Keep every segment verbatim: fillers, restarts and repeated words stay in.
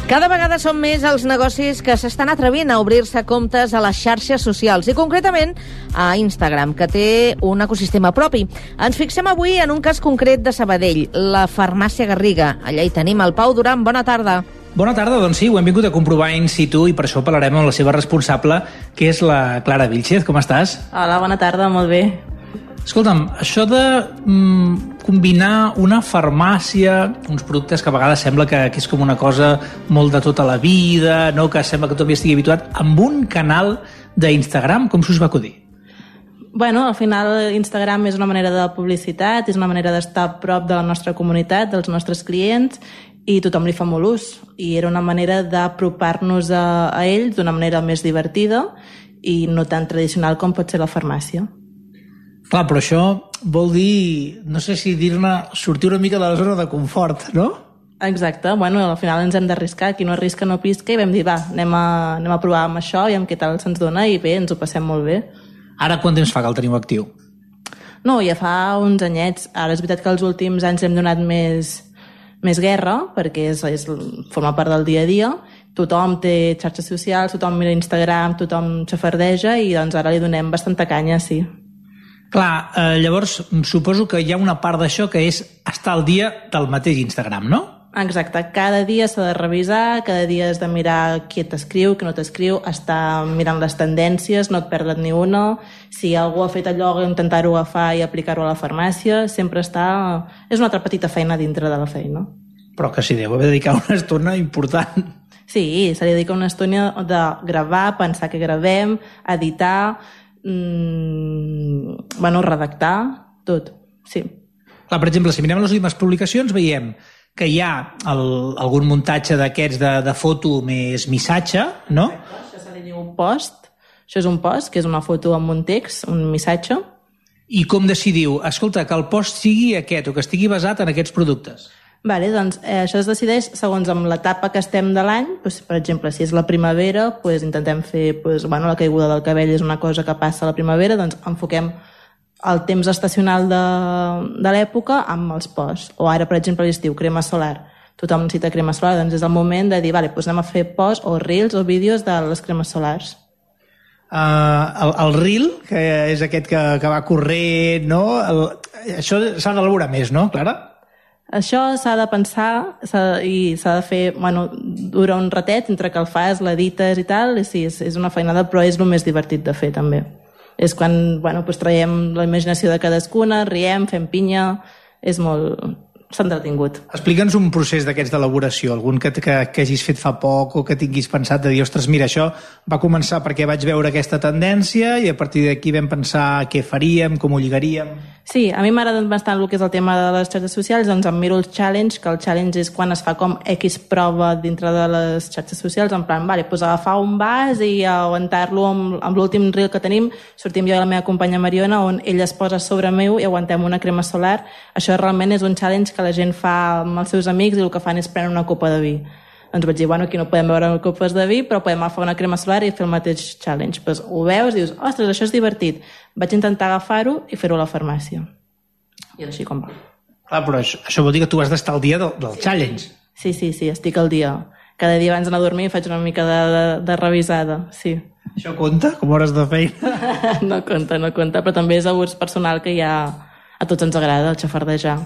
Cada vegada són més els negocis que s'estan atrevint a obrir-se comptes a les xarxes socials i concretament a Instagram, que té un ecosistema propi. Ens fixem avui en un cas concret de Sabadell, la Farmàcia Garriga. Allà hi tenim el Pau Duran. Bona tarda. Bona tarda, doncs sí, ho hem vingut a comprovar in situ i per això parlarem amb la seva responsable, que és la Clara Vilchez. Com estàs? Hola, bona tarda, molt bé. Escolta'm, això de mm, combinar una farmàcia, uns productes que a vegades sembla que, que és com una cosa molt de tota la vida, no? Que sembla que tothom hi estigui habituat, amb un canal d'Instagram, com s'us va acudir? Bueno, al final Instagram és una manera de publicitat, és una manera d'estar a prop de la nostra comunitat, dels nostres clients, i tothom li fa molt ús. I era una manera d'apropar-nos a, a ells d'una manera més divertida i no tan tradicional com pot ser la farmàcia. Clar, però això vol dir, no sé si dir-ne, sortir una mica de la zona de confort, no? Exacte, bueno, al final ens hem d'arriscar, qui no arrisca no pisca, i vam dir, va, anem a, anem a provar amb això i amb què tal se'ns dona, i bé, ens ho passem molt bé. Ara quant temps fa que el teniu actiu? No, ja fa uns anyets. Ara és veritat que els últims anys hem donat més, més guerra, perquè és, és, forma part del dia a dia. Tothom té xarxes socials, tothom mira Instagram, tothom xafardeja, i doncs ara li donem bastanta canya, sí. Clar, eh, llavors suposo que hi ha una part d'això que és estar al dia del mateix Instagram, no? Exacte, cada dia s'ha de revisar, cada dia has de mirar qui t'escriu, qui no t'escriu, estar mirant les tendències, no et perdre't ni una, si algú ha fet allò, intentar-ho agafar i aplicar-ho a la farmàcia, sempre està... És una altra petita feina dintre de la feina. Però que s'hi deu haver dedicar una estona important. Sí, se li dedica una estona de gravar, pensar que gravem, editar... Mm, bueno, redactar, tot, sí. Clar, per exemple, si mirem les últimes publicacions veiem que hi ha el, algun muntatge d'aquests de, de foto més missatge, no? Això se li diu un post, això és un post, que és una foto amb un text, un missatge. I com decidiu, escolta, que el post sigui aquest o que estigui basat en aquests productes? Vale, doncs eh, això es decideix segons amb l'etapa que estem de l'any. Doncs, per exemple, si és la primavera, doncs intentem fer, doncs, bueno, la caiguda del cabell és una cosa que passa a la primavera, doncs enfoquem el temps estacional de, de l'època amb els posts. O ara, per exemple, l'estiu, crema solar. Tothom necessita crema solar, doncs és el moment de dir, vale, doncs anem a fer posts o reels o vídeos de les cremes solars. Uh, el, el reel, que és aquest que, que va corrent, no? El, això s'ha d'elaborar més, no, Clara? Això s'ha de pensar s'ha, i s'ha de fer, bueno, dura un ratet entre que el fas, l'edites i tal, i sí, és, és una feinada, però és el més divertit de fer també. És quan, bueno, doncs traiem la imaginació de cadascuna, riem, fem pinya, és molt... s'ha entretingut. Explica'ns un procés d'aquests d'elaboració, algun que, que, que hagis fet fa poc o que tinguis pensat de dir, ostres, mira, això va començar perquè vaig veure aquesta tendència i a partir d'aquí vam pensar què faríem, com ho lligaríem... Sí, a mi m'agrada bastant el que és el tema de les xarxes socials, doncs em miro el challenge, que el challenge és quan es fa com X prova dintre de les xarxes socials, en plan, vale, doncs agafar un vas i aguantar-lo amb, amb l'últim reel que tenim, sortim jo i la meva companya Mariona, on ella es posa sobre meu i aguantem una crema solar. Això realment és un challenge que la gent fa amb els seus amics i el que fan és prendre una copa de vi. Doncs vaig dir, bueno, aquí no podem beure copes de vi, però podem agafar una crema solar i fer el mateix challenge. Pues ho veus i dius, ostres, això és divertit. Vaig intentar agafar-ho i fer-ho a la farmàcia. I així com va. Clar, però això, això vol dir que tu has d'estar al dia del, del challenge. Sí, sí, sí, estic al dia. Cada dia abans d'anar a dormir faig una mica de, de, de revisada, sí. Això compta com hores de feina? No compta, no compta, però també és abús personal que ja a tots ens agrada, el xafardejar.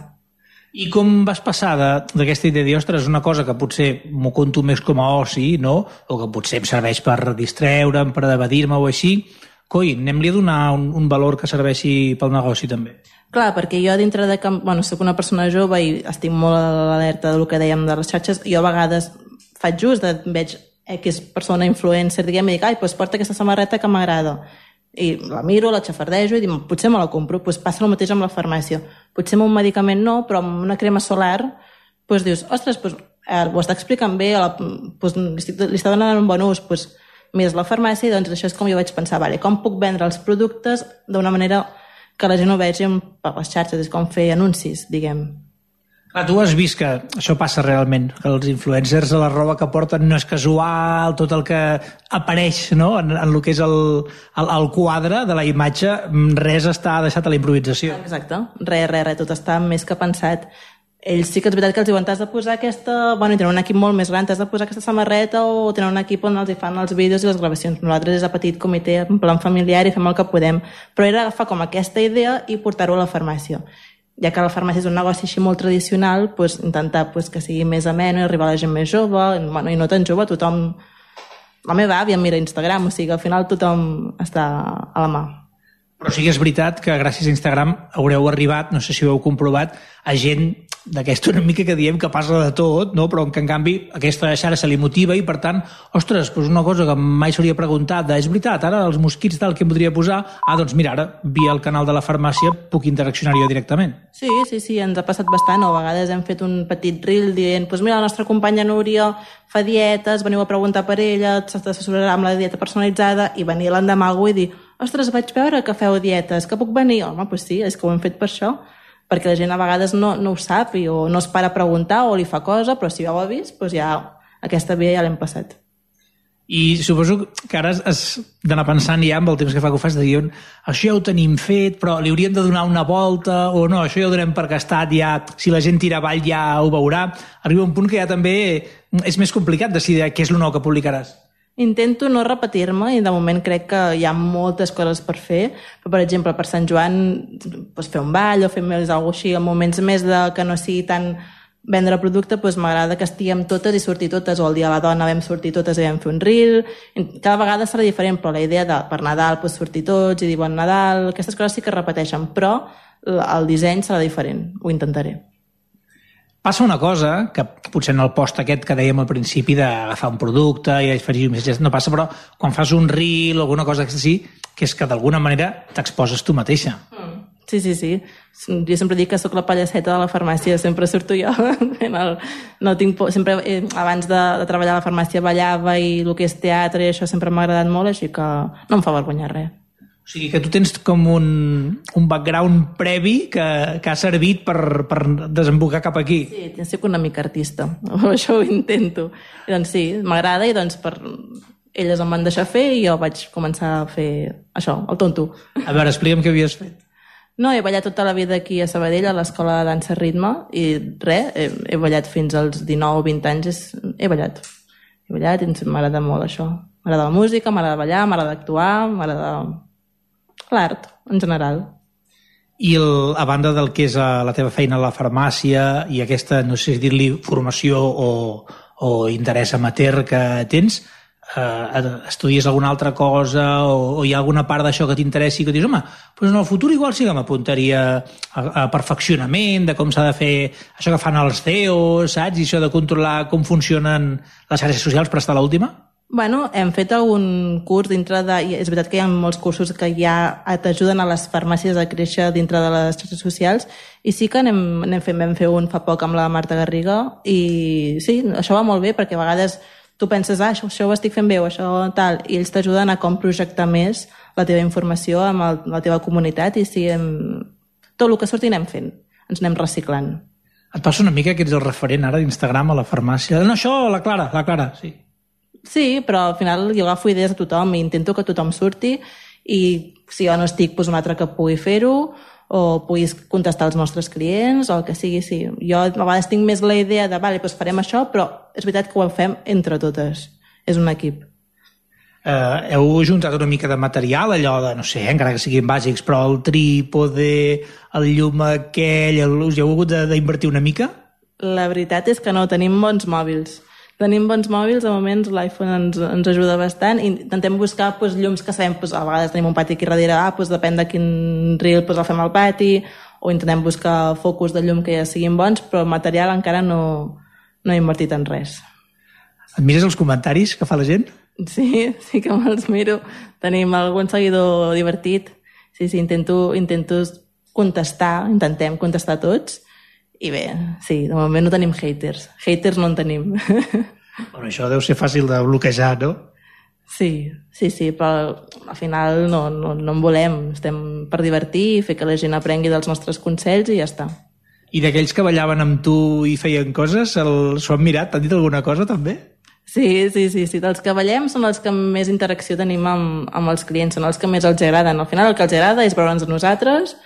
I com vas passar d'aquesta idea de dir, ostres, una cosa que potser m'ho conto més com a oci, no? O que potser em serveix per distreure'm, per evadir-me o així, coi, anem-li a donar un, un valor que serveixi pel negoci també. Clar, perquè jo dintre de que, bueno, soc una persona jove i estic molt a l'alerta del que dèiem de les xarxes, jo a vegades faig just, de, veig X persona influencer, diguem, i dic, ai, doncs porta aquesta samarreta que m'agrada. I la miro, la xafardejo i dic, potser me la compro, doncs passa el mateix amb la farmàcia. Potser amb un medicament no, però amb una crema solar doncs dius, ostres, doncs, eh, ho està explicant bé, la, doncs, li, estic, li està donant un bon ús, doncs mires la farmàcia i doncs això és com jo vaig pensar, vale, com puc vendre els productes d'una manera que la gent ho vegi per les xarxes, és com fer anuncis, diguem. Clar, tu has vist que això passa realment, que els influencers a la roba que porten no és casual, tot el que apareix, no? en, en el que és el, el, el quadre de la imatge, res està deixat a la improvisació. Exacte, res, res, res, tot està més que pensat. ells sí que és veritat que els diuen t'has de posar aquesta... Bueno, i tenen un equip molt més gran, t'has de posar aquesta samarreta o tenen un equip on els hi fan els vídeos i les gravacions. Nosaltres és a petit comitè, en plan familiar, i fem el que podem. Però era agafar com aquesta idea i portar-ho a la farmàcia. Ja que la farmàcia és un negoci així molt tradicional, doncs, intentar doncs, que sigui més ameno i arribar a la gent més jove, bueno, i no tan jove, tothom... La meva àvia mira Instagram, o sigui que al final tothom està a la mà. Però sí que és veritat que gràcies a Instagram haureu arribat, no sé si ho heu comprovat, a gent d'aquesta una mica que diem que parla de tot, no? Però que en canvi aquesta xarxa se li motiva i per tant, ostres, doncs una cosa que mai s'hauria preguntat, és veritat, ara els mosquits tal que em podria posar, ah, doncs mira, ara via el canal de la farmàcia puc interaccionar jo directament. Sí, sí, sí, ens ha passat bastant, o a vegades hem fet un petit reel dient, doncs mira, la nostra companya Núria fa dietes, veniu a preguntar per ella, s'assessorarà amb la dieta personalitzada, i venir l'endemà algú i dir, ostres, vaig veure que feu dietes, que puc venir? Home, doncs sí, és que ho hem fet per això, perquè la gent a vegades no, no ho sap i, o no es para a preguntar o li fa cosa, però si ja ho ha vist, doncs ja aquesta via ja l'hem passat. I suposo que ara has d'anar pensant ja amb el temps que fa que ho fas, de dir, això ja ho tenim fet, però li hauríem de donar una volta, o no, això ja ho donem per gastat, ja, si la gent tira avall ja ho veurà. Arriba un punt que ja també és més complicat decidir què és el nou que publicaràs. Intento no repetir-me i de moment crec que hi ha moltes coses per fer, però per exemple per Sant Joan doncs fer un ball o fer més alguna cosa així en moments més de que no sigui tan vendre producte, doncs m'agrada que estiguem totes i sortir totes, o el dia de la dona vam sortir totes i vam fer un reel, cada vegada serà diferent, però la idea de per Nadal doncs, sortir tots i dir bon Nadal, aquestes coses sí que es repeteixen, però el disseny serà diferent, ho intentaré. Passa una cosa, que potser en el post aquest que dèiem al principi d'agafar un producte i afegir missatges no passa, però quan fas un reel o alguna cosa així, que és que d'alguna manera t'exposes tu mateixa. Mm. Sí, sí, sí. Jo sempre dic que sóc la pallaceta de la farmàcia, sempre surto jo. El, no tinc por, sempre, eh, abans de, de treballar a la farmàcia ballava i el que és teatre i això sempre m'ha agradat molt, així que no em fa vergonya res. O sigui que tu tens com un, un background previ que, que ha servit per, per desembocar cap aquí. Sí, soc una mica artista, això ho intento. I doncs sí, m'agrada i doncs per... elles em van deixar fer i jo vaig començar a fer això, el tonto. A veure, explica'm què havies fet. No, he ballat tota la vida aquí a Sabadell, a l'escola de dansa ritme, i res, he, he ballat fins als dinou o vint anys, és, he ballat. He ballat i m'agrada molt això. M'agrada la música, m'agrada ballar, m'agrada actuar, m'agrada l'art, en general. I el, a banda del que és la teva feina a la farmàcia i aquesta, no sé si dir-li, formació o, o interès amateur que tens, eh, estudies alguna altra cosa o, o hi ha alguna part d'això que t'interessi i que dius, home, doncs en el futur igual sí que m'apuntaria a, a perfeccionament de com s'ha de fer això que fan els C E Os, saps? I això de controlar com funcionen les xarxes socials per estar a l'última? Bueno, hem fet algun curs dintre de... És veritat que hi ha molts cursos que ja t'ajuden a les farmàcies a créixer dintre de les xarxes socials i sí que anem, anem fent, vam fer un fa poc amb la Marta Garriga i sí, això va molt bé perquè a vegades tu penses, ah, això, això ho estic fent bé o això tal, i ells t'ajuden a com projectar més la teva informació amb el, la teva comunitat i sí, hem... tot el que surti anem fent, ens anem reciclant. Et passa una mica que ets el referent ara d'Instagram a la farmàcia? No, això, la Clara, la Clara, sí. Sí, però al final jo agafo idees a tothom i intento que tothom surti i si jo no estic, doncs un altre que pugui fer-ho o puguis contestar als nostres clients o el que sigui, sí. Jo a vegades tinc més la idea de, vale, doncs farem això, però és veritat que ho fem entre totes. És un equip. Uh, heu juntat una mica de material, allò de, no sé, encara que siguin bàsics, però el trípode, el llum aquell, el, us heu hagut d'invertir una mica? La veritat és que no, tenim bons mòbils. Tenim bons mòbils, de moments l'iPhone ens, ens ajuda bastant i intentem buscar doncs, llums que sabem, doncs, a vegades tenim un pati aquí darrere, ah, doncs, depèn de quin reel doncs, el fem al pati, o intentem buscar focus de llum que ja siguin bons, però el material encara no, no he invertit en res. Et mires els comentaris que fa la gent? Sí, sí que me'ls miro. Tenim algun seguidor divertit. Sí, sí, intento, intento contestar, intentem contestar tots. I bé, sí, de moment no tenim haters. Haters no en tenim. Bueno, això deu ser fàcil de bloquejar, no? Sí, sí, sí, però al final no, no, no en volem. Estem per divertir i fer que la gent aprengui dels nostres consells i ja està. I d'aquells que ballaven amb tu i feien coses, el... s'ho han mirat? T'han dit alguna cosa, també? Sí, sí, sí, sí. Els que ballem són els que més interacció tenim amb, amb els clients, són els que més els agraden. Al final el que els agrada és veure'ns a nosaltres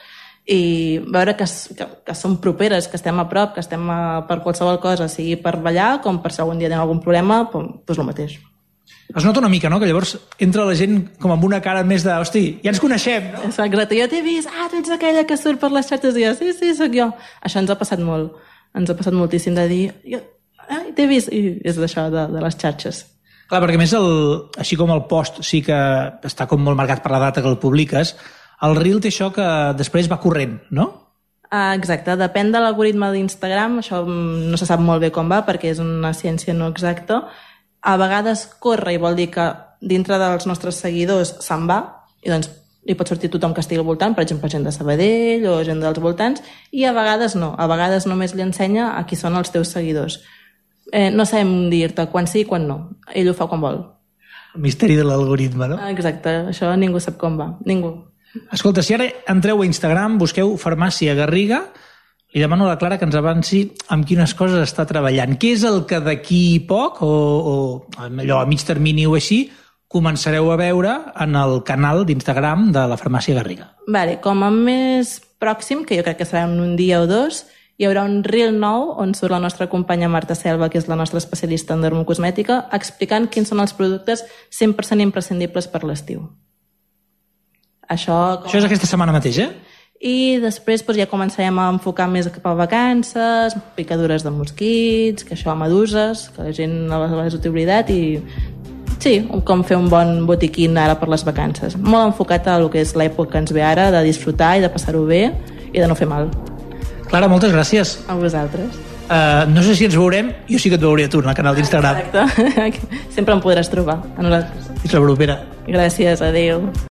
i veure que, que, que som properes, que estem a prop, que estem a, per qualsevol cosa, sigui per ballar com per si algun dia tenim algun problema, doncs el mateix. Es nota una mica, no?, que llavors entra la gent com amb una cara més de, hosti, ja ens coneixem, no? Exacte, jo t'he vist, ah, tu ets aquella que surt per les xarxes, i jo, sí, sí, sóc jo. Això ens ha passat molt, ens ha passat moltíssim de dir, jo, ah, t'he vist, i és d'això, de, de les xarxes. Clar, perquè més, el, així com el post sí que està com molt marcat per la data que el publiques, el Reel té això que després va corrent, no? Ah, exacte, depèn de l'algoritme d'Instagram, això no se sap molt bé com va perquè és una ciència no exacta. A vegades corre i vol dir que dintre dels nostres seguidors se'n va i doncs li pot sortir tothom que estigui al voltant, per exemple, gent de Sabadell o gent dels voltants, i a vegades no, a vegades només li ensenya a qui són els teus seguidors. Eh, no sabem dir-te quan sí i quan no, ell ho fa quan vol. El misteri de l'algoritme, no? Exacte, això ningú sap com va, ningú. Escolta, si ara entreu a Instagram, busqueu Farmàcia Garriga, li demano a la Clara que ens avanci amb quines coses està treballant. Què és el que d'aquí poc, o, o allò a mig termini o així, començareu a veure en el canal d'Instagram de la Farmàcia Garriga? Vale, com a més pròxim, que jo crec que serà en un dia o dos, hi haurà un reel nou on surt la nostra companya Marta Selva, que és la nostra especialista en dermocosmètica, explicant quins són els productes cent per cent imprescindibles per l'estiu. Això, com... Això és aquesta setmana mateix, eh? I després doncs, ja començarem a enfocar més cap a vacances, picadures de mosquits, que això, meduses, que la gent a vegades ho té oblidat, i sí, com fer un bon botiquín ara per les vacances. Molt enfocat a el que és l'època que ens ve ara, de disfrutar i de passar-ho bé i de no fer mal. Clara, moltes gràcies. A vosaltres. Uh, no sé si ens veurem, jo sí que et veuré a tu en el canal d'Instagram. Exacte. Sempre em podràs trobar. A nosaltres. Fins la propera. Gràcies, adéu.